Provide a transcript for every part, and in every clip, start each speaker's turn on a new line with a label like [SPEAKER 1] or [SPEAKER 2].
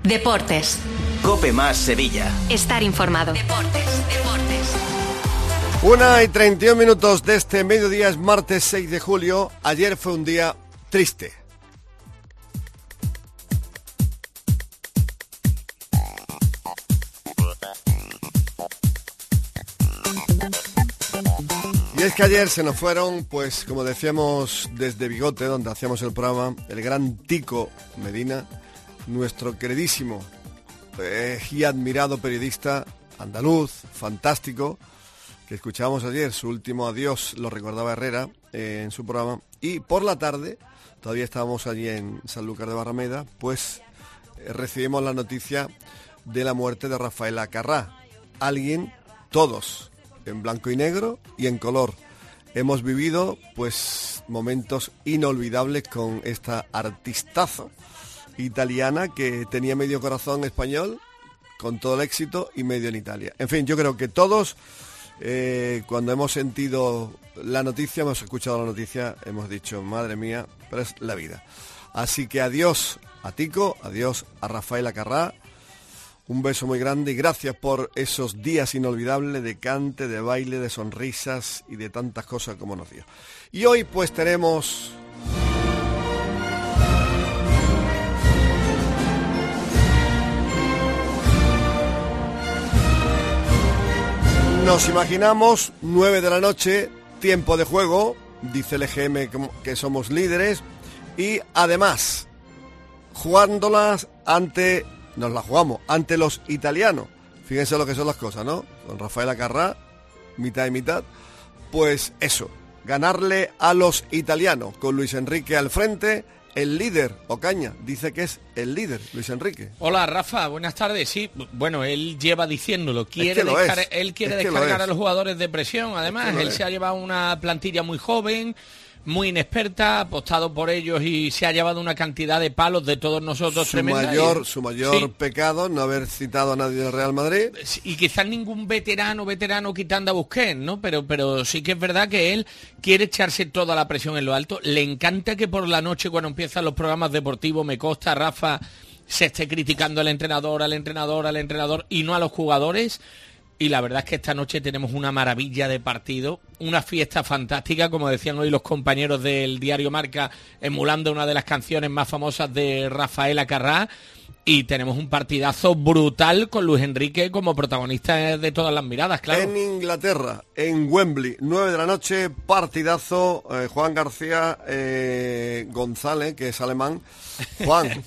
[SPEAKER 1] Deportes.
[SPEAKER 2] COPE más Sevilla.
[SPEAKER 1] Estar informado. Deportes.
[SPEAKER 3] 1:31 de este mediodía, es martes 6 de julio. Ayer fue un día triste. Y es que ayer se nos fueron, pues como decíamos desde Bigote, donde hacíamos el programa, el gran Tico Medina, nuestro queridísimo y admirado periodista andaluz, fantástico, que escuchábamos ayer, su último adiós, lo recordaba Herrera en su programa, y por la tarde, todavía estábamos allí en Sanlúcar de Barrameda, pues recibimos la noticia de la muerte de Rafael Acarrá. Alguien, todos, en blanco y negro y en color. Hemos vivido pues momentos inolvidables con esta artistazo italiana que tenía medio corazón español, con todo el éxito, y medio en Italia. En fin, yo creo que todos, cuando hemos sentido la noticia, hemos escuchado la noticia, hemos dicho, madre mía, pero es la vida. Así que adiós a Tico, adiós a Rafael Acarrá, un beso muy grande y gracias por esos días inolvidables de cante, de baile, de sonrisas y de tantas cosas como nos dio. Y hoy pues tenemos... Nos imaginamos 9 de la noche, tiempo de juego, dice el EGM que somos líderes, y además, nos la jugamos ante los italianos. Fíjense lo que son las cosas, ¿no? Con Rafael Acarrá, mitad y mitad, pues eso, ganarle a los italianos, con Luis Enrique al frente. El líder, Ocaña, dice que es el líder, Luis Enrique.
[SPEAKER 4] Hola, Rafa, buenas tardes. Sí, bueno, él lleva diciéndolo. Él quiere descargar a los jugadores de presión. Además, él se ha llevado una plantilla muy joven, muy inexperta, ha apostado por ellos y se ha llevado una cantidad de palos de todos nosotros tremenda.
[SPEAKER 3] Su mayor pecado, no haber citado a nadie del Real Madrid.
[SPEAKER 4] Y quizás ningún veterano quitando a Busquets, ¿no? Pero sí que es verdad que él quiere echarse toda la presión en lo alto. Le encanta que por la noche, cuando empiezan los programas deportivos, me consta, Rafa, se esté criticando al entrenador y no a los jugadores. Y la verdad es que esta noche tenemos una maravilla de partido, una fiesta fantástica, como decían hoy los compañeros del diario Marca, emulando una de las canciones más famosas de Rafael Acarrá, y tenemos un partidazo brutal con Luis Enrique como protagonista de todas las miradas, claro. En
[SPEAKER 3] Inglaterra, en Wembley, 9 de la noche, partidazo, Juan García González, que es alemán, Juan,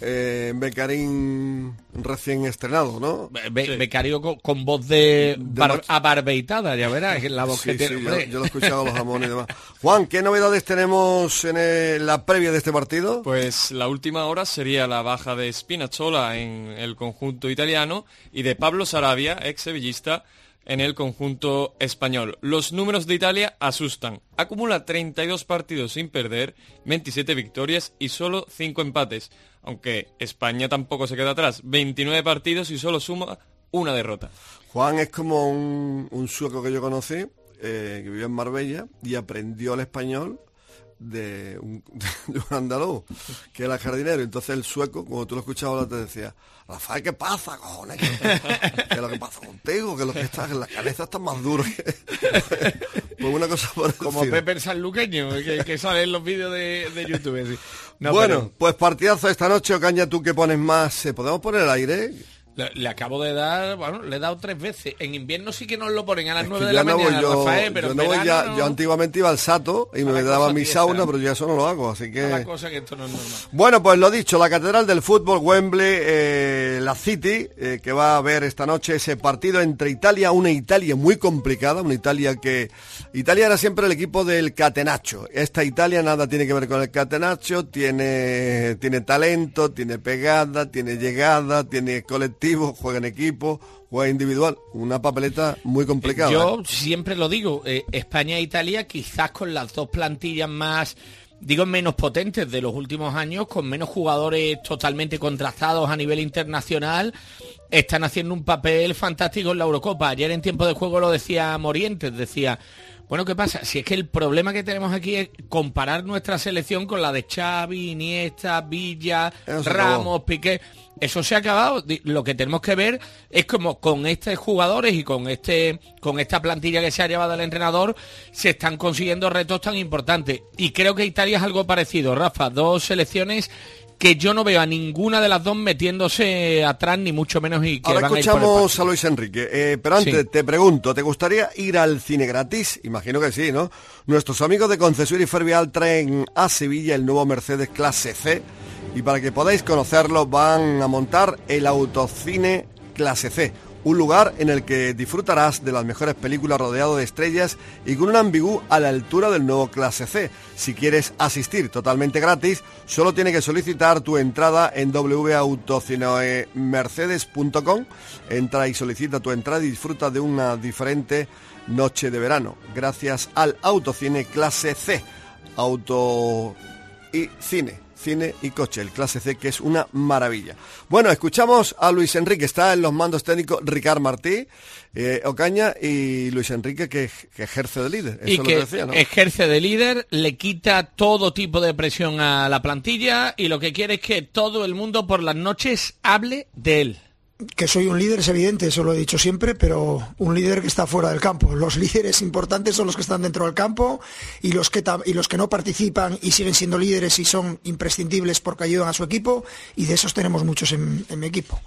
[SPEAKER 3] Becarín recién estrenado, ¿no?
[SPEAKER 4] Becario con voz de abarbeitada, ya verás, que la voz que tiene.
[SPEAKER 3] Yo lo he escuchado, los jamones y demás. Juan, ¿qué novedades tenemos en la previa de este partido?
[SPEAKER 5] Pues la última hora sería la baja de Spinazzola en el conjunto italiano y de Pablo Sarabia, ex sevillista, en el conjunto español. Los números de Italia asustan. Acumula 32 partidos sin perder, 27 victorias y solo 5 empates. Aunque España tampoco se queda atrás. 29 partidos y solo suma una derrota.
[SPEAKER 3] Juan es como un sueco que yo conocí, que vivió en Marbella y aprendió el español de un andaluz, que era jardinero. Entonces el sueco, como tú lo escuchabas, te decía, Rafael, ¿qué pasa, cojones? ¿Qué es lo que pasa contigo? Que lo que estás en la cabeza está más duro que... Pues una cosa por
[SPEAKER 4] como
[SPEAKER 3] decir.
[SPEAKER 4] Pepe el sanluqueño, que sale en los vídeos de YouTube. Sí. No,
[SPEAKER 3] bueno, pues partidazo esta noche. Ocaña, ¿tú qué pones más? ¿Podemos poner el aire?
[SPEAKER 4] Le acabo de dar, bueno, le he dado 3 veces. En invierno sí que nos lo ponen a las 9 de la mañana, Rafael, pero
[SPEAKER 3] yo antiguamente iba al Sato y me daba mi sauna, pero yo eso no lo hago, así que...
[SPEAKER 4] La cosa que esto no es normal.
[SPEAKER 3] Bueno, pues lo dicho, la catedral del fútbol, Wembley, la City, que va a ver esta noche ese partido entre Italia, una Italia muy complicada, una Italia que... Italia era siempre el equipo del catenaccio. Esta Italia nada tiene que ver con el catenaccio, tiene talento, tiene pegada, tiene llegada, tiene colectivo, juega en equipo, juega individual, una papeleta muy complicada.
[SPEAKER 4] Yo siempre lo digo, España e Italia quizás con las dos plantillas más, menos potentes de los últimos años, con menos jugadores totalmente contrastados a nivel internacional, están haciendo un papel fantástico en la Eurocopa. Ayer en tiempo de juego lo decía Morientes, decía, Bueno, ¿qué pasa? Si es que el problema que tenemos aquí es comparar nuestra selección con la de Xavi, Iniesta, Villa, Ramos, Piqué. Eso se ha acabado. Lo que tenemos que ver es como con estos jugadores y con esta plantilla que se ha llevado el entrenador se están consiguiendo retos tan importantes. Y creo que Italia es algo parecido, Rafa. Dos selecciones que yo no veo a ninguna de las dos metiéndose atrás, ni mucho menos, y que
[SPEAKER 3] ahora
[SPEAKER 4] van
[SPEAKER 3] escuchamos a Luis Enrique, pero antes
[SPEAKER 4] Sí.
[SPEAKER 3] te pregunto, ¿te gustaría ir al cine gratis? Imagino que sí, ¿no? Nuestros amigos de Concesur y Fervial traen a Sevilla el nuevo Mercedes Clase C, y para que podáis conocerlo van a montar el Autocine Clase C, un lugar en el que disfrutarás de las mejores películas rodeado de estrellas y con un ambigú a la altura del nuevo Clase C. Si quieres asistir totalmente gratis, solo tienes que solicitar tu entrada en www.autocinemercedes.com. Entra y solicita tu entrada y disfruta de una diferente noche de verano, gracias al Autocine Clase C. Auto y cine y coche, el Clase C, que es una maravilla. Bueno, escuchamos a Luis Enrique, está en los mandos técnicos Ricard Martí, Ocaña, y Luis Enrique que ejerce de líder. Eso
[SPEAKER 4] Y
[SPEAKER 3] es
[SPEAKER 4] que
[SPEAKER 3] lo decía, ¿no?
[SPEAKER 4] ejerce de líder, le quita todo tipo de presión a la plantilla y lo que quiere es que todo el mundo por las noches hable de él.
[SPEAKER 6] Que soy un líder es evidente, eso lo he dicho siempre, pero un líder que está fuera del campo. Los líderes importantes son los que están dentro del campo y los que no participan y siguen siendo líderes y son imprescindibles porque ayudan a su equipo, y de esos tenemos muchos en mi equipo.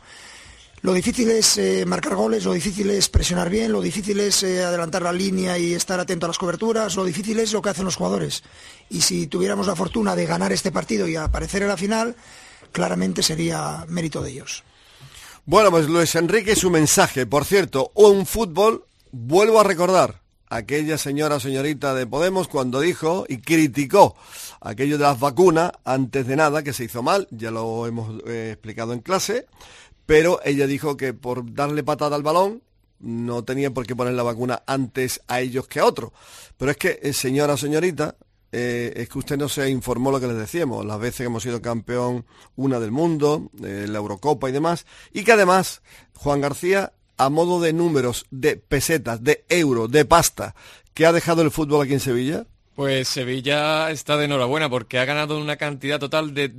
[SPEAKER 6] Lo difícil es marcar goles, lo difícil es presionar bien, lo difícil es adelantar la línea y estar atento a las coberturas, lo difícil es lo que hacen los jugadores. Y si tuviéramos la fortuna de ganar este partido y aparecer en la final, claramente sería mérito de ellos.
[SPEAKER 3] Bueno, pues Luis Enrique, su mensaje. Por cierto, un fútbol, vuelvo a recordar aquella señorita de Podemos cuando dijo y criticó aquello de las vacunas, antes de nada, que se hizo mal, ya lo hemos explicado en clase, pero ella dijo que por darle patada al balón no tenía por qué poner la vacuna antes a ellos que a otros. Pero es que, señorita, es que usted no se informó lo que les decíamos, las veces que hemos sido campeón, una del mundo, la Eurocopa y demás, y que además, Juan García, a modo de números, de pesetas, de euro, de pasta, ¿qué ha dejado el fútbol aquí en Sevilla?
[SPEAKER 5] Pues Sevilla está de enhorabuena porque ha ganado una cantidad total de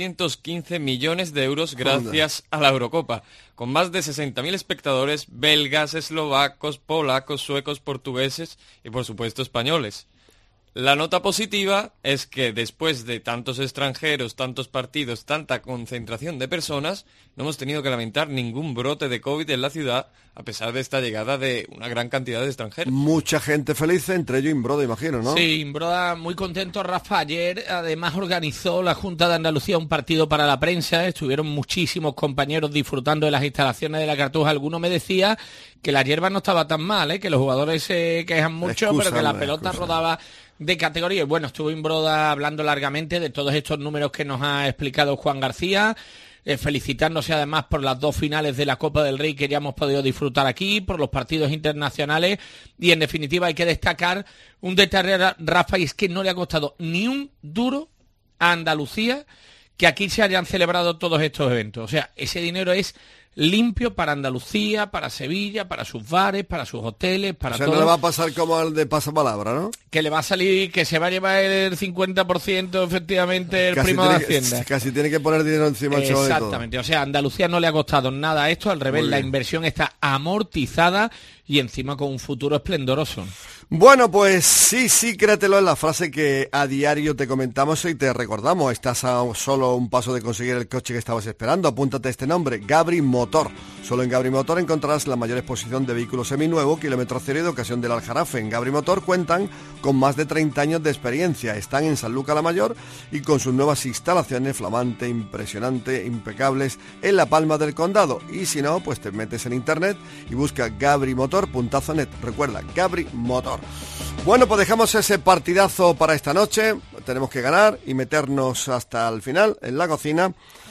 [SPEAKER 5] 215 millones de euros gracias a la Eurocopa, con más de 60.000 espectadores belgas, eslovacos, polacos, suecos, portugueses y por supuesto españoles. La nota positiva es que después de tantos extranjeros, tantos partidos, tanta concentración de personas, no hemos tenido que lamentar ningún brote de COVID en la ciudad, a pesar de esta llegada de una gran cantidad de extranjeros.
[SPEAKER 3] Mucha gente feliz, entre ellos Imbroda, imagino, ¿no?
[SPEAKER 4] Sí, Imbroda muy contento. Rafa ayer además organizó la Junta de Andalucía un partido para la prensa, estuvieron muchísimos compañeros disfrutando de las instalaciones de la Cartuja. Alguno me decía que la hierba no estaba tan mal, que los jugadores se quejan mucho, pero que la pelota rodaba de categoría. Y bueno, estuvo Imbroda hablando largamente de todos estos números que nos ha explicado Juan García, felicitándose además por las dos finales de la Copa del Rey que ya hemos podido disfrutar aquí, por los partidos internacionales, y en definitiva hay que destacar un detalle, Rafa, y es que no le ha costado ni un duro a Andalucía que aquí se hayan celebrado todos estos eventos. O sea, ese dinero es limpio para Andalucía, para Sevilla, para sus bares, para sus hoteles, para todo.
[SPEAKER 3] No le va a pasar como al de pasapalabra, ¿no?
[SPEAKER 4] Que le va a salir, que se va a llevar el 50% efectivamente el
[SPEAKER 3] Casi
[SPEAKER 4] primo de
[SPEAKER 3] tiene
[SPEAKER 4] Hacienda.
[SPEAKER 3] Casi tiene que poner dinero encima del chaval y todo.
[SPEAKER 4] Exactamente, o sea, a Andalucía no le ha costado nada a esto, al revés, la inversión está amortizada y encima con un futuro esplendoroso.
[SPEAKER 3] Bueno, pues sí, créetelo, en la frase que a diario te comentamos y te recordamos. Estás a solo un paso de conseguir el coche que estabas esperando. Apúntate este nombre, Gabri Motor. Solo en Gabri Motor encontrarás la mayor exposición de vehículos seminuevos, kilómetro cero y de ocasión del Aljarafe. En Gabri Motor cuentan con más de 30 años de experiencia. Están en Sanlúcar la Mayor y con sus nuevas instalaciones flamante, impresionante, impecables en La Palma del Condado. Y si no, pues te metes en internet y busca gabrimotor.net. Recuerda, Gabri Motor. Bueno, pues dejamos ese partidazo para esta noche. Tenemos que ganar y meternos hasta el final en la cocina.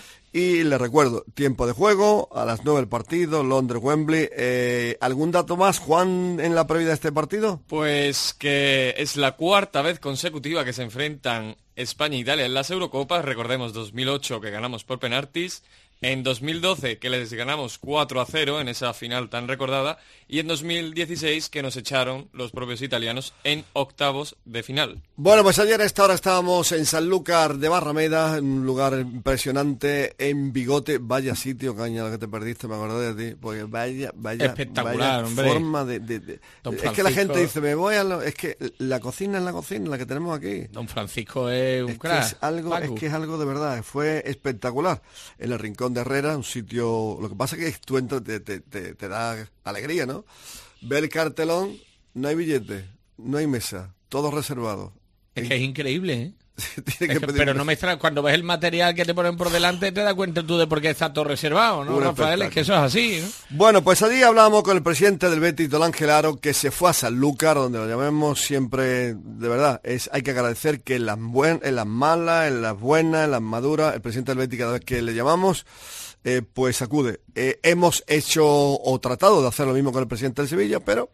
[SPEAKER 3] Y les recuerdo, tiempo de juego, a las 9 el partido, Londres-Wembley. ¿Algún dato más, Juan, en la previa de este partido?
[SPEAKER 5] Pues que es la cuarta vez consecutiva que se enfrentan España e Italia en las Eurocopas. Recordemos 2008 que ganamos por penaltis En 2012, que les ganamos 4-0 en esa final tan recordada, y en 2016, que nos echaron los propios italianos en octavos de final.
[SPEAKER 3] Bueno, pues ayer a esta hora estábamos en Sanlúcar de Barrameda, en un lugar impresionante, en Bigote. Vaya sitio, Caña, lo que te perdiste, me acordé de ti. Porque vaya
[SPEAKER 4] espectacular,
[SPEAKER 3] vaya
[SPEAKER 4] hombre.
[SPEAKER 3] forma es que la gente dice, me voy a... Es que la cocina es la cocina, la que tenemos aquí.
[SPEAKER 4] Don Francisco es un crack.
[SPEAKER 3] Es algo de verdad, fue espectacular. En el Rincón de Herrera, un sitio... Lo que pasa es que tú entras, te da alegría, ¿no? Ver el cartelón, no hay billete, no hay mesa, todo reservado.
[SPEAKER 4] Es que es increíble, ¿eh?
[SPEAKER 3] Pero
[SPEAKER 4] no me extraña, cuando ves el material que te ponen por delante te das cuenta tú de por qué está todo reservado, ¿no, Rafael? Es que eso es así, ¿no?
[SPEAKER 3] Bueno, pues allí hablábamos con el presidente del Betis, don Ángel Aro, que se fue a Sanlúcar, donde lo llamemos siempre, de verdad, hay que agradecer que en las malas, en las buenas, en las maduras, el presidente del Betis cada vez que le llamamos, pues acude. Hemos hecho o tratado de hacer lo mismo con el presidente del Sevilla, pero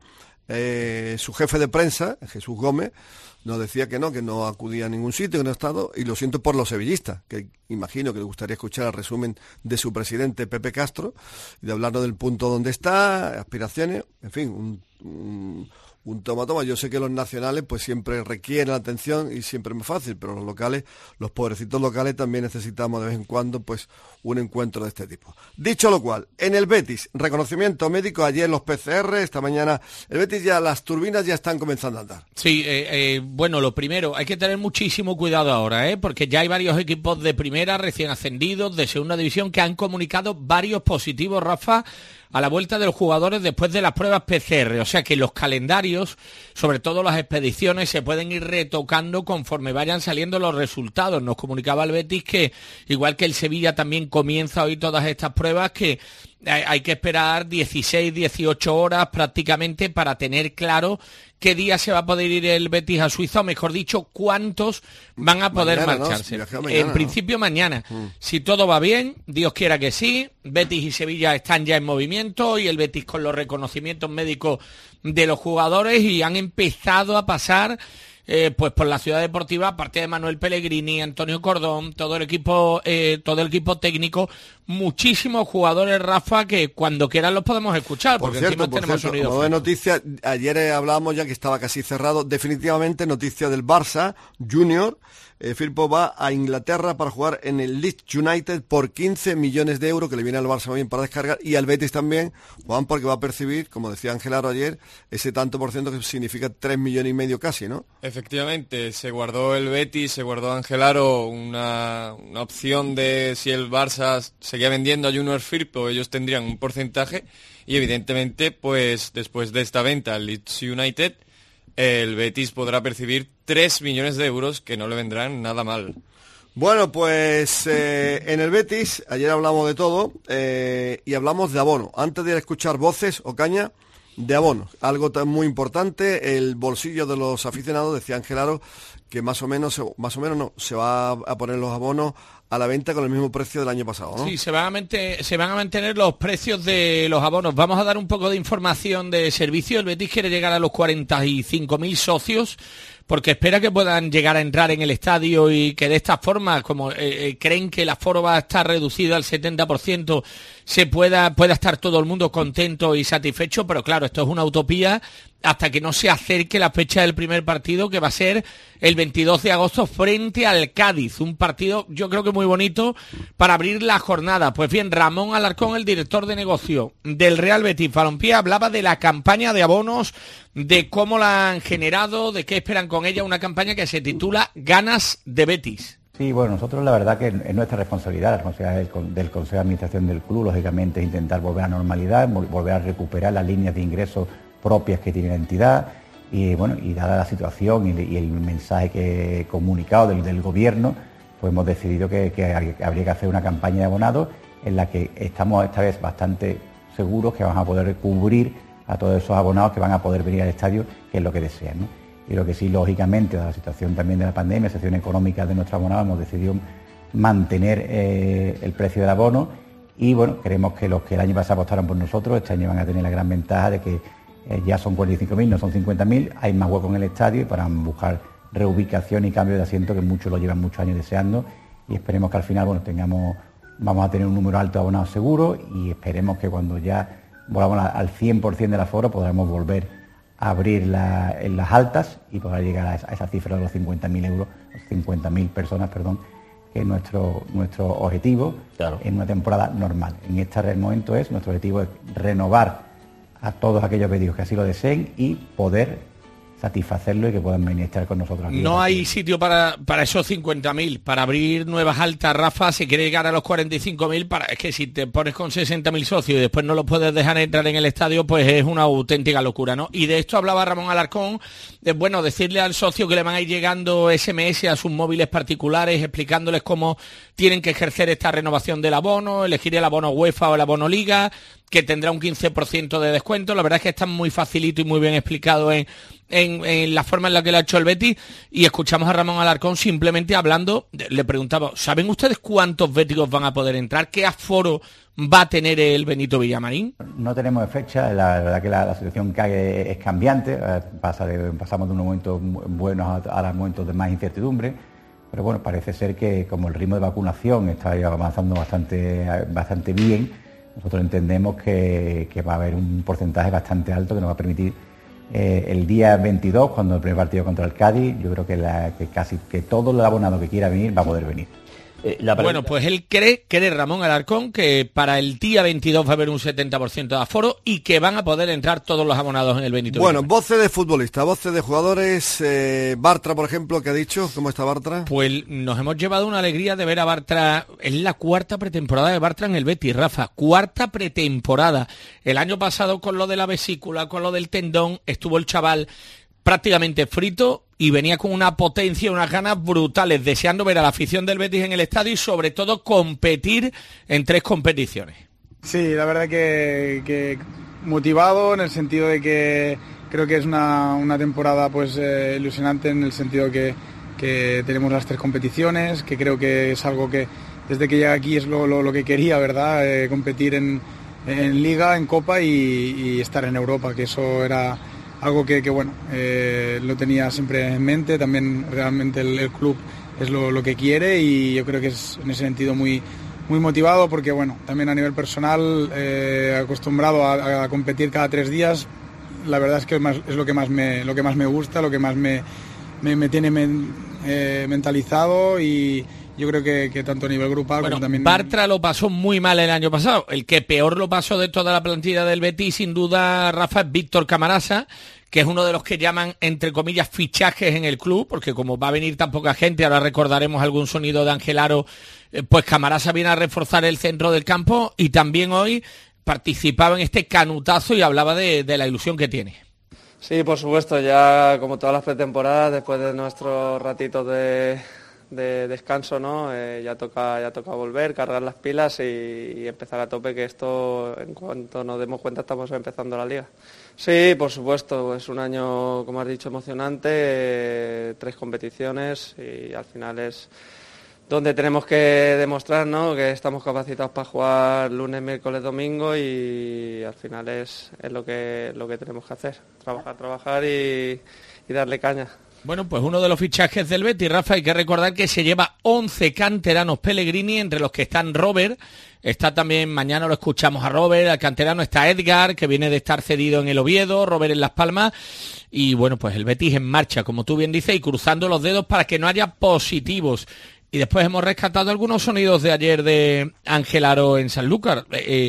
[SPEAKER 3] su jefe de prensa, Jesús Gómez, nos decía que no acudía a ningún sitio, que no ha estado, y lo siento por los sevillistas, que imagino que le gustaría escuchar el resumen de su presidente Pepe Castro, y de hablarnos del punto donde está, aspiraciones, en fin, un toma. Yo sé que los nacionales pues siempre requieren atención y siempre es más fácil, pero los locales, los pobrecitos locales también necesitamos de vez en cuando pues un encuentro de este tipo. Dicho lo cual, en el Betis, reconocimiento médico, ayer los PCR, esta mañana el Betis ya, las turbinas ya están comenzando a andar.
[SPEAKER 4] Sí, bueno, lo primero, hay que tener muchísimo cuidado ahora, porque ya hay varios equipos de primera recién ascendidos, de segunda división, que han comunicado varios positivos, Rafa, a la vuelta de los jugadores después de las pruebas PCR, o sea que los calendarios, sobre todo las expediciones, se pueden ir retocando conforme vayan saliendo los resultados. Nos comunicaba el Betis que, igual que el Sevilla también comienza hoy todas estas pruebas, que hay que esperar 16, 18 horas prácticamente para tener claro qué día se va a poder ir el Betis a Suiza, o mejor dicho, cuántos van a poder marcharse. En principio mañana. Si todo va bien, Dios quiera que sí, Betis y Sevilla están ya en movimiento y el Betis con los reconocimientos médicos de los jugadores, y han empezado a pasar pues por la ciudad deportiva, aparte de Manuel Pellegrini, Antonio Cordón, todo el equipo técnico, muchísimos jugadores, Rafa, que cuando quieran los podemos escuchar, porque encima tenemos sonido.
[SPEAKER 3] Como de noticias, ayer hablábamos ya que estaba casi cerrado, definitivamente noticia del Barça Junior. Firpo va a Inglaterra para jugar en el Leeds United por 15 millones de euros, que le viene al Barça muy bien para descargar, y al Betis también, Juan, porque va a percibir, como decía Ángel Aro ayer, ese tanto por ciento que significa 3 millones y medio casi, ¿no?
[SPEAKER 5] Efectivamente, se guardó el Betis, se guardó Ángel Aro una opción de si el Barça seguía vendiendo a Junior Firpo, ellos tendrían un porcentaje, y evidentemente, pues después de esta venta al Leeds United, el Betis podrá percibir 3 millones de euros que no le vendrán nada mal.
[SPEAKER 3] Bueno, pues en el Betis, ayer hablamos de todo y hablamos de abono. Antes de ir a escuchar voces, Ocaña, de abono. Algo tan muy importante, el bolsillo de los aficionados, decía Ángel Aro, que más o menos no, se va a poner los abonos a la venta con el mismo precio del año pasado, ¿no?
[SPEAKER 4] Sí, se van a mantener los precios de los abonos. Vamos a dar un poco de información de servicio. El Betis quiere llegar a los 45.000 socios, porque espera que puedan llegar a entrar en el estadio y que de esta forma, como creen que el aforo va a estar reducido al 70%, pueda estar todo el mundo contento y satisfecho, pero claro, esto es una utopía hasta que no se acerque la fecha del primer partido, que va a ser el 22 de agosto frente al Cádiz. Un partido, yo creo que muy bonito para abrir la jornada. Pues bien, Ramón Alarcón, el director de negocio del Real Betis Balompié, hablaba de la campaña de abonos, de cómo la han generado, de qué esperan con ella, una campaña que se titula Ganas de Betis.
[SPEAKER 7] Sí, bueno, nosotros la verdad que es nuestra responsabilidad, la responsabilidad del Consejo de Administración del club, lógicamente, intentar volver a la normalidad, volver a recuperar las líneas de ingresos propias que tiene la entidad, y bueno, y dada la situación y el mensaje comunicado del gobierno, pues hemos decidido que habría que hacer una campaña de abonados en la que estamos esta vez bastante seguros que vamos a poder cubrir a todos esos abonados que van a poder venir al estadio, que es lo que desean, ¿no? Y lo que sí, lógicamente, dada la situación también de la pandemia, la situación económica de nuestros abonados, hemos decidido mantener el precio del abono, y bueno, creemos que los que el año pasado apostaron por nosotros, este año van a tener la gran ventaja de que ya son 45.000, no son 50.000, hay más hueco en el estadio y para buscar reubicación y cambio de asiento, que muchos lo llevan muchos años deseando, y esperemos que al final, bueno, tengamos vamos a tener un número alto de abonados seguros y esperemos que cuando ya volvamos al 100% del aforo podremos volver a abrir en las altas y poder llegar a esa cifra de los 50.000 personas, que es nuestro objetivo en una temporada normal. En este momento nuestro objetivo es renovar a todos aquellos pedidos que así lo deseen y poder satisfacerlo y que puedan venir a estar con nosotros aquí.
[SPEAKER 4] No hay sitio para esos 50.000, para abrir nuevas altas, Rafa, si quiere llegar a los 45.000, es que si te pones con 60.000 socios y después no los puedes dejar entrar en el estadio, pues es una auténtica locura, ¿no? Y de esto hablaba Ramón Alarcón, decirle al socio que le van a ir llegando SMS a sus móviles particulares, explicándoles cómo tienen que ejercer esta renovación del abono, elegir el abono UEFA o el abono Liga, que tendrá un 15% de descuento. La verdad es que está muy facilito y muy bien explicado en la forma en la que lo ha hecho el Betis, y escuchamos a Ramón Alarcón simplemente hablando, le preguntaba, ¿saben ustedes cuántos béticos van a poder entrar? ¿Qué aforo va a tener el Benito Villamarín?
[SPEAKER 7] No tenemos fecha, la verdad que la situación es cambiante, pasamos de unos momentos buenos a momentos de más incertidumbre, pero bueno, parece ser que como el ritmo de vacunación está avanzando bastante bien, nosotros entendemos que va a haber un porcentaje bastante alto que nos va a permitir el día 22, cuando el primer partido contra el Cádiz, yo creo que casi que todo el abonado que quiera venir va a poder venir.
[SPEAKER 4] Bueno, pues él cree Ramón Alarcón, que para el día 22 va a haber un 70% de aforo y que van a poder entrar todos los abonados en el Benito.
[SPEAKER 3] Bueno, voces de futbolistas, voces de jugadores. Bartra, por ejemplo, ¿qué ha dicho? ¿Cómo está Bartra?
[SPEAKER 4] Pues nos hemos llevado una alegría de ver a Bartra. Es la cuarta pretemporada de Bartra en el Betis, Rafa. Cuarta pretemporada. El año pasado, con lo de la vesícula, con lo del tendón, estuvo el chaval prácticamente frito y venía con una potencia, unas ganas brutales, deseando ver a la afición del Betis en el estadio y sobre todo competir en 3 competiciones.
[SPEAKER 8] Sí, la verdad que motivado, en el sentido de que creo que es una temporada pues ilusionante, en el sentido que tenemos las 3 competiciones, que creo que es algo que desde que llegué aquí es lo que quería, ¿verdad? Competir en Liga, en Copa y estar en Europa, que eso era algo que lo tenía siempre en mente. También realmente el club es lo que quiere y yo creo que es en ese sentido muy motivado, porque también a nivel personal, acostumbrado a competir cada 3 días, la verdad es que es lo que más me gusta, lo que más me tiene mentalizado, y yo creo que tanto a nivel grupal como también...
[SPEAKER 4] Bartra lo pasó muy mal el año pasado. El que peor lo pasó de toda la plantilla del Betis, sin duda, Rafa, es Víctor Camarasa, que es uno de los que llaman, entre comillas, fichajes en el club, porque como va a venir tan poca gente, ahora recordaremos algún sonido de Ángel Aro, pues Camarasa viene a reforzar el centro del campo, y también hoy participaba en este canutazo y hablaba de la ilusión que tiene.
[SPEAKER 9] Sí, por supuesto, ya como todas las pretemporadas, después de nuestros ratitos de descanso, ¿no? Ya toca volver, cargar las pilas y empezar a tope, que esto, en cuanto nos demos cuenta, estamos empezando la liga. Sí, por supuesto, es un año, como has dicho, emocionante, 3 competiciones, y al final es donde tenemos que demostrar, ¿no?, que estamos capacitados para jugar lunes, miércoles, domingo, y al final es lo que tenemos que hacer, trabajar y darle caña.
[SPEAKER 4] Bueno, pues uno de los fichajes del Betis, Rafa, hay que recordar que se lleva 11 canteranos Pellegrini, entre los que están Robert, está también, mañana lo escuchamos a Robert, al canterano está Edgar, que viene de estar cedido en el Oviedo, Robert en Las Palmas, y bueno, pues el Betis en marcha, como tú bien dices, y cruzando los dedos para que no haya positivos. Y después hemos rescatado algunos sonidos de ayer de Ángel Aro en Sanlúcar.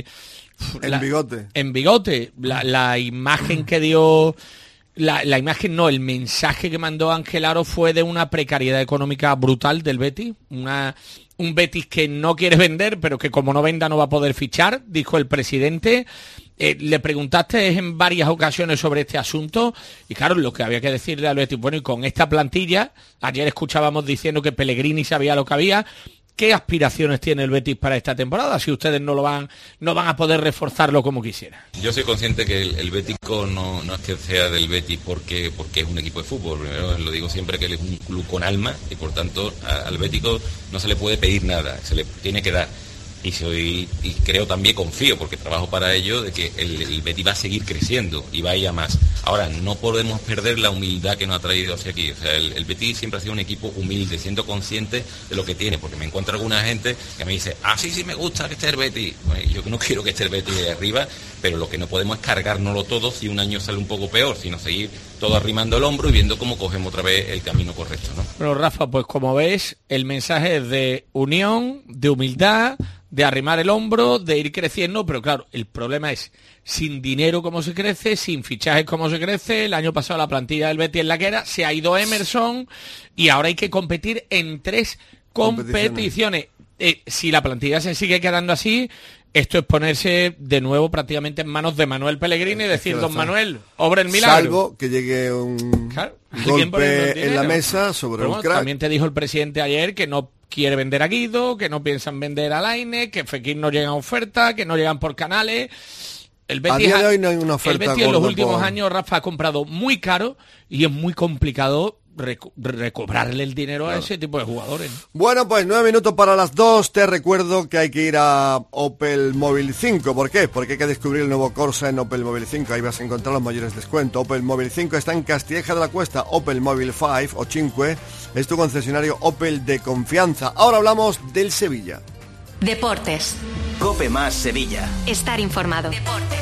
[SPEAKER 3] Bigote.
[SPEAKER 4] En Bigote, la imagen que dio... La imagen no, el mensaje que mandó Ángel Aro fue de una precariedad económica brutal del Betis, un Betis que no quiere vender, pero que como no venda no va a poder fichar, dijo el presidente. Le preguntaste en varias ocasiones sobre este asunto, y claro, lo que había que decirle al Betis, bueno, y con esta plantilla, ayer escuchábamos diciendo que Pellegrini sabía lo que había. ¿Qué aspiraciones tiene el Betis para esta temporada, si ustedes no van a poder reforzarlo como quisieran?
[SPEAKER 10] Yo soy consciente que el Bético no es que sea del Betis porque es un equipo de fútbol. Primero, lo digo siempre, que él es un club con alma, y por tanto al Bético no se le puede pedir nada, se le tiene que dar. y creo también, confío, porque trabajo para ello, de que el Betis va a seguir creciendo y va a ir a más. Ahora, no podemos perder la humildad que nos ha traído hacia aquí. O sea, el Betis siempre ha sido un equipo humilde, siendo consciente de lo que tiene, porque me encuentro alguna gente que me dice, sí me gusta que esté el Betis. Bueno, yo no quiero que esté el Betis de arriba, pero lo que no podemos es cargárnoslo todo si un año sale un poco peor, sino seguir todo arrimando el hombro y viendo cómo cogemos otra vez el camino correcto, ¿no?
[SPEAKER 4] Bueno, Rafa, pues como ves, el mensaje es de unión, de humildad, de arrimar el hombro, de ir creciendo, pero claro, el problema es sin dinero cómo se crece, sin fichajes cómo se crece. El año pasado la plantilla del Betis en la que era, se ha ido Emerson y ahora hay que competir en 3 competiciones. Si la plantilla se sigue quedando así, esto es ponerse de nuevo prácticamente en manos de Manuel Pellegrini y decir, don Manuel, obra el milagro.
[SPEAKER 3] Salvo que llegue un golpe en la mesa sobre un crack. También
[SPEAKER 4] te dijo el presidente ayer que no quiere vender a Guido, que no piensan vender a Lainez, que Fekir no llegan a oferta, que no llegan por canales. El Betis,
[SPEAKER 3] a día de hoy no hay una oferta.
[SPEAKER 4] El Betis en los últimos años, Rafa, ha comprado muy caro y es muy complicado recobrarle el dinero a ese tipo de jugadores, ¿no?
[SPEAKER 3] Bueno, pues 9 minutos para las 2. Te recuerdo que hay que ir a Opel Móvil 5. ¿Por qué? Porque hay que descubrir el nuevo Corsa en Opel Móvil 5. Ahí vas a encontrar los mayores descuentos. Opel Móvil 5 está en Castilleja de la Cuesta. Opel Móvil 5 o 5 es tu concesionario Opel de confianza. Ahora hablamos del Sevilla.
[SPEAKER 1] Deportes.
[SPEAKER 2] COPE más Sevilla.
[SPEAKER 1] Estar informado. Deportes.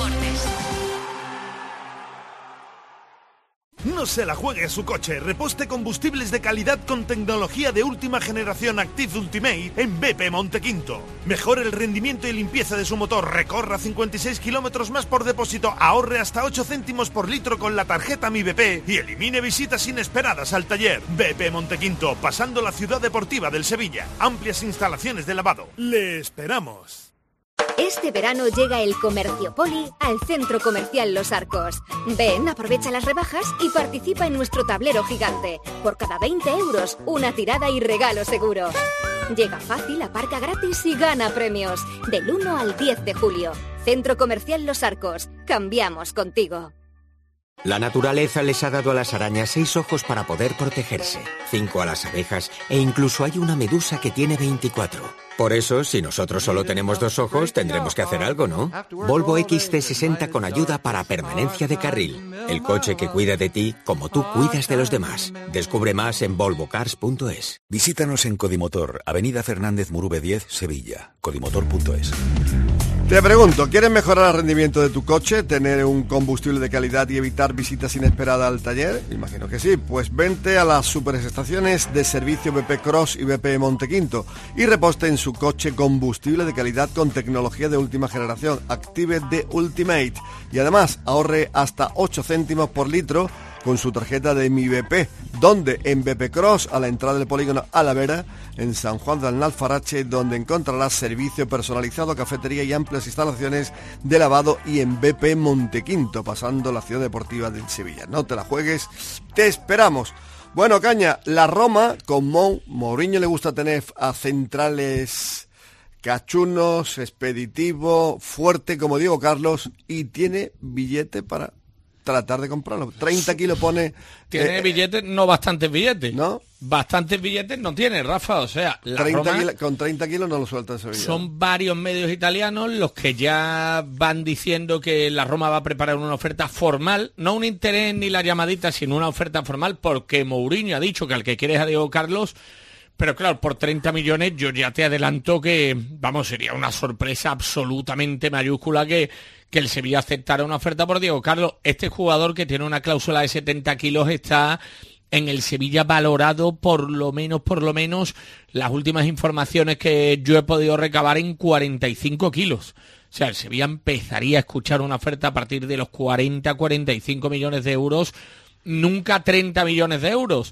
[SPEAKER 11] No se la juegue a su coche. Reposte combustibles de calidad con tecnología de última generación Active Ultimate en BP Montequinto. Mejore el rendimiento y limpieza de su motor. Recorra 56 kilómetros más por depósito. Ahorre hasta 8 céntimos por litro con la tarjeta Mi BP y elimine visitas inesperadas al taller. BP Montequinto, pasando la ciudad deportiva del Sevilla. Amplias instalaciones de lavado. ¡Le esperamos!
[SPEAKER 12] Este verano llega el Comercio Poli al Centro Comercial Los Arcos. Ven, aprovecha las rebajas y participa en nuestro tablero gigante. Por cada 20 euros, una tirada y regalo seguro. Llega fácil, aparca gratis y gana premios. Del 1 al 10 de julio. Centro Comercial Los Arcos. Cambiamos contigo.
[SPEAKER 13] La naturaleza les ha dado a las arañas 6 ojos para poder protegerse, 5 a las abejas e incluso hay una medusa que tiene 24. Por eso, si nosotros solo tenemos 2 ojos, tendremos que hacer algo, ¿no? Volvo XC60 con ayuda para permanencia de carril. El coche que cuida de ti como tú cuidas de los demás. Descubre más en volvocars.es.
[SPEAKER 14] Visítanos en Codimotor, Avenida Fernández Murube 10, Sevilla. Codimotor.es.
[SPEAKER 3] Te pregunto, ¿quieres mejorar el rendimiento de tu coche, tener un combustible de calidad y evitar visitas inesperadas al taller? Imagino que sí. Pues vente a las superestaciones de servicio BP Cross y BP Montequinto y reposte en su coche combustible de calidad con tecnología de última generación, Active de Ultimate. Y además ahorre hasta 8 céntimos por litro con su tarjeta de Mi BP, donde en BP Cross, a la entrada del polígono Alavera, en San Juan del Alfarache, donde encontrarás servicio personalizado, cafetería y amplias instalaciones de lavado, y en BP Montequinto, pasando la ciudad deportiva del Sevilla. No te la juegues, te esperamos. Bueno, Caña, la Roma con Mourinho le gusta tener a centrales cachunos, expeditivo, fuerte como Diego Carlos, y tiene billete para tratar de comprarlo. 30 kilos pone...
[SPEAKER 4] Tiene billetes, no bastantes billetes. ¿No? Bastantes billetes no tiene, Rafa. O sea, la Roma,
[SPEAKER 3] con 30 kilos no lo suelta en Sevilla.
[SPEAKER 4] Son varios medios italianos los que ya van diciendo que la Roma va a preparar una oferta formal, no un interés ni la llamadita, sino una oferta formal, porque Mourinho ha dicho que al que quiere es a Diego Carlos. Pero claro, por 30 millones yo ya te adelanto que, vamos, sería una sorpresa absolutamente mayúscula que el Sevilla aceptara una oferta por Diego Carlos. Este jugador, que tiene una cláusula de 70 kilos, está en el Sevilla valorado por lo menos, las últimas informaciones que yo he podido recabar, en 45 kilos. O sea, el Sevilla empezaría a escuchar una oferta a partir de los 40-45 millones de euros, nunca 30 millones de euros.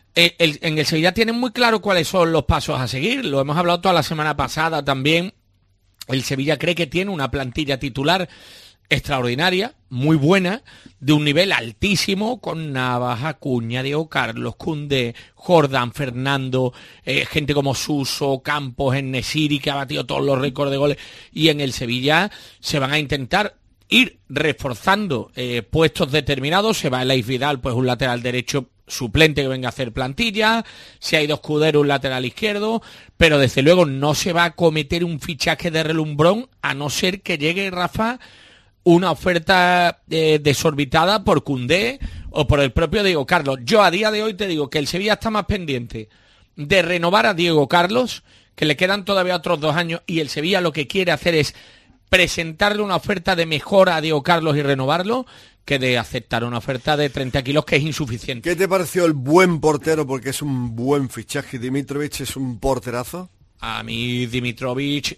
[SPEAKER 4] En el Sevilla tienen muy claro cuáles son los pasos a seguir. Lo hemos hablado toda la semana pasada también. El Sevilla cree que tiene una plantilla titular extraordinaria, muy buena, de un nivel altísimo, con Navas, Acuña, Diego Carlos, Koundé, Jordan, Fernando, gente como Suso, Campos, En-Nesyri, que ha batido todos los récords de goles. Y en el Sevilla se van a intentar ir reforzando puestos determinados. Se va Elais Vidal, pues un lateral derecho suplente que venga a hacer plantilla, se ha ido Escudero, un lateral izquierdo, pero desde luego no se va a cometer un fichaje de relumbrón a no ser que llegue, Rafa, una oferta desorbitada por Koundé o por el propio Diego Carlos. Yo a día de hoy te digo que el Sevilla está más pendiente de renovar a Diego Carlos, que le quedan todavía otros 2 años, y el Sevilla lo que quiere hacer es presentarle una oferta de mejora a Diego Carlos y renovarlo, que de aceptar una oferta de 30 kilos que es insuficiente.
[SPEAKER 3] ¿Qué te pareció el buen portero? Porque es un buen fichaje. Dimitrovic es un porterazo.
[SPEAKER 4] A mí Dimitrovic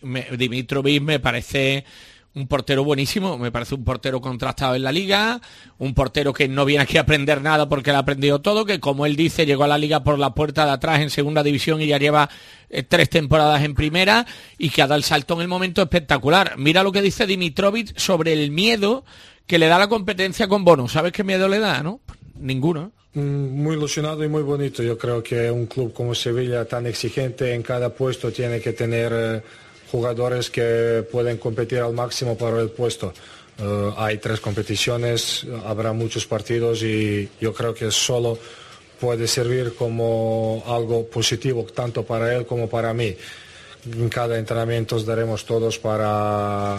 [SPEAKER 4] me parece un portero buenísimo, me parece un portero contrastado en la Liga, un portero que no viene aquí a aprender nada porque le ha aprendido todo, que como él dice, llegó a la Liga por la puerta de atrás en segunda división y ya lleva 3 temporadas en primera, y que ha dado el salto en el momento espectacular. Mira lo que dice Dimitrovic sobre el miedo que le da la competencia con Bono. ¿Sabes qué miedo le da, no? Ninguno.
[SPEAKER 15] Muy ilusionado y muy bonito. Yo creo que un club como Sevilla, tan exigente en cada puesto, tiene que tener jugadores que pueden competir al máximo para el puesto. Hay 3 competiciones, habrá muchos partidos, y yo creo que solo puede servir como algo positivo tanto para él como para mí. En cada entrenamiento daremos todos para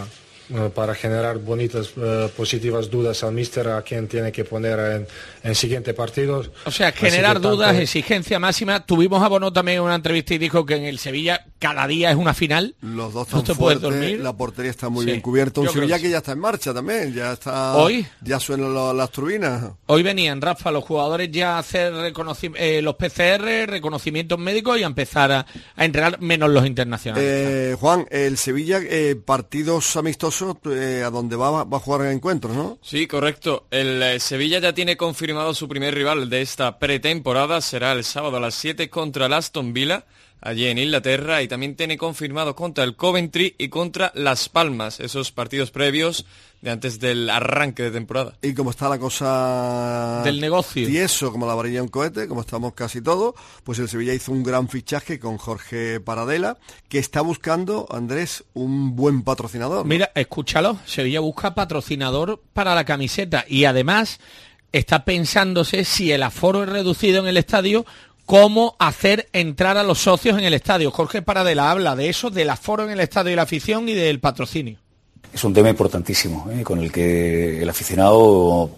[SPEAKER 15] generar bonitas, positivas dudas al míster, a quien tiene que poner en siguiente partido.
[SPEAKER 4] O sea, generar dudas, exigencia máxima. Tuvimos a Bono también en una entrevista y dijo que en el Sevilla cada día es una final.
[SPEAKER 3] Los dos están fuertes, la portería está muy bien cubierta. Un Sevilla que ya está en marcha también, ya está.
[SPEAKER 4] Hoy
[SPEAKER 3] ya suenan las turbinas.
[SPEAKER 4] Hoy venían, Rafa, los jugadores ya a hacer los PCR, reconocimientos médicos, y a empezar a entrenar, menos los internacionales.
[SPEAKER 3] Juan, el Sevilla, partidos amistosos, a donde va a jugar encuentros, ¿no?
[SPEAKER 5] Sí, correcto. El Sevilla ya tiene confirmado su primer rival de esta pretemporada. Será el sábado a las 7 contra el Aston Villa, allí en Inglaterra, y también tiene confirmado contra el Coventry y contra Las Palmas, esos partidos previos de antes del arranque de temporada.
[SPEAKER 3] Y como está la cosa
[SPEAKER 4] del negocio,
[SPEAKER 3] y eso, como la varilla de un cohete, como estamos casi todos, pues el Sevilla hizo un gran fichaje con Jorge Paradela, que está buscando, Andrés, un buen patrocinador, ¿no?
[SPEAKER 4] Mira, escúchalo, Sevilla busca patrocinador para la camiseta, y además está pensándose, si el aforo es reducido en el estadio, cómo hacer entrar a los socios en el estadio. Jorge Paradela habla de eso, del aforo en el estadio y la afición, y del patrocinio.
[SPEAKER 16] Es un tema importantísimo, con el que el aficionado,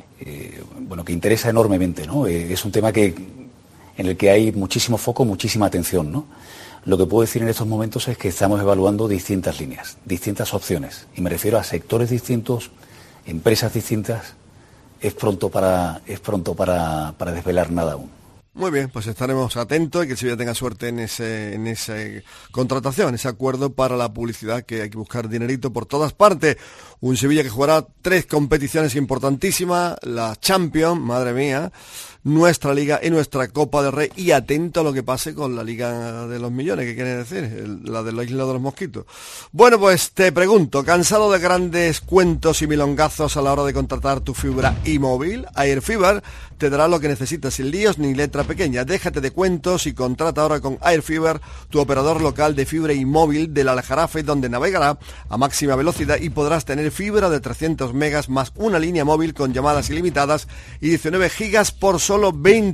[SPEAKER 16] que interesa enormemente, ¿no? Es un tema en el que hay muchísimo foco, muchísima atención, ¿no? Lo que puedo decir en estos momentos es que estamos evaluando distintas líneas, distintas opciones, y me refiero a sectores distintos, empresas distintas. Es pronto para desvelar nada aún.
[SPEAKER 3] Muy bien, pues estaremos atentos y que el Sevilla tenga suerte en esa contratación, ese acuerdo para la publicidad, que hay que buscar dinerito por todas partes. Un Sevilla que jugará 3 competiciones importantísimas, la Champions, madre mía, nuestra Liga y nuestra Copa del Rey, y atento a lo que pase con la Liga de los Millones, ¿qué quiere decir? La de la Isla de los Mosquitos. Bueno, pues te pregunto, ¿cansado de grandes cuentos y milongazos a la hora de contratar tu fibra y móvil? Airfiber te dará lo que necesitas, sin líos ni letra pequeña. Déjate de cuentos y contrata ahora con Airfiber, tu operador local de fibra y móvil del Aljarafe, donde navegará a máxima velocidad y podrás tener fibra de 300 megas más una línea móvil con llamadas ilimitadas y 19 gigas por solo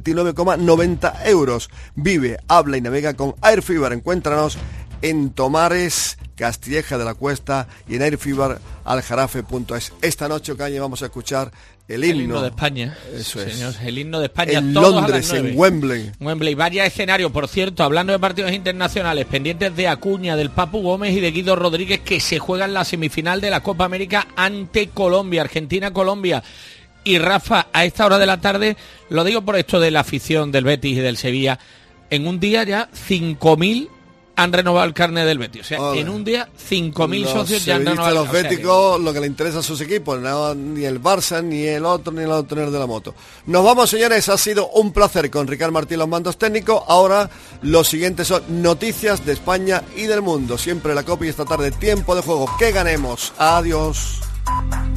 [SPEAKER 3] 29,90 euros. Vive, habla y navega con Airfiber. Encuéntranos en Tomares, Castilleja de la Cuesta, y en airfiber.aljarafe.es. Esta noche, Ocaña, vamos a escuchar el himno
[SPEAKER 4] de España.
[SPEAKER 3] Eso
[SPEAKER 4] señor,
[SPEAKER 3] es.
[SPEAKER 4] el himno de España.
[SPEAKER 3] En
[SPEAKER 4] todos
[SPEAKER 3] Londres,
[SPEAKER 4] a las 9.
[SPEAKER 3] en Wembley.
[SPEAKER 4] Wembley, vaya escenario. Por cierto, hablando de partidos internacionales, pendientes de Acuña, del Papu Gómez y de Guido Rodríguez, que se juegan la semifinal de la Copa América ante Colombia, Argentina-Colombia. Y Rafa, a esta hora de la tarde, lo digo por esto de la afición del Betis y del Sevilla, en un día ya 5.000 han renovado el carnet del Betis. O sea, en un día 5.000 socios ya han renovado.
[SPEAKER 3] Los béticos, lo que le interesa a sus equipos, no, ni el Barça, ni el otro tener de la moto. Nos vamos, señores, ha sido un placer con Ricard Martín, los mandos técnicos. Ahora los siguientes son noticias de España y del mundo. Siempre la Copa, y esta tarde tiempo de juego. Que ganemos. Adiós.